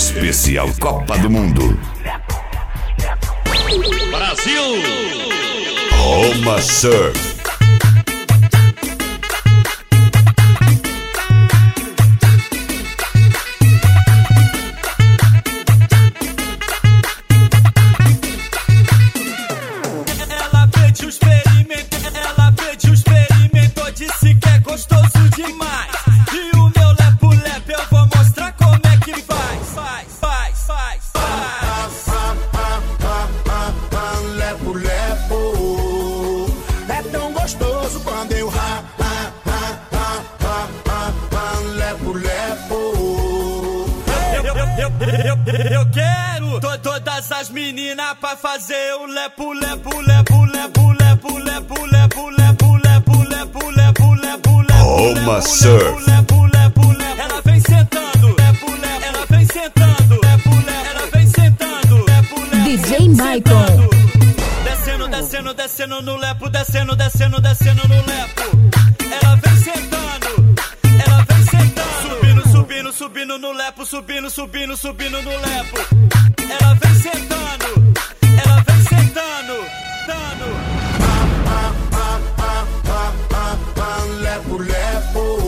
Especial Copa do Mundo. Brasil! Roma Surf. Ela pediu experimentou, disse que é gostoso demais. E o meu lepo-lepo eu vou mostrar como é que faz. Lepo-lepo é tão gostoso quando eu lepo-lepo. Eu quero todas as meninas pra fazer o lepo-lepo. Roma Surf. Ela vem sentando, ela vem sentando, ela vem sentando. DJ Michael. Descendo no lepo, descendo no lepo. Ela vem sentando, subindo no lepo, subindo no lepo. Ela vem sentando, dando. Lepo-lepo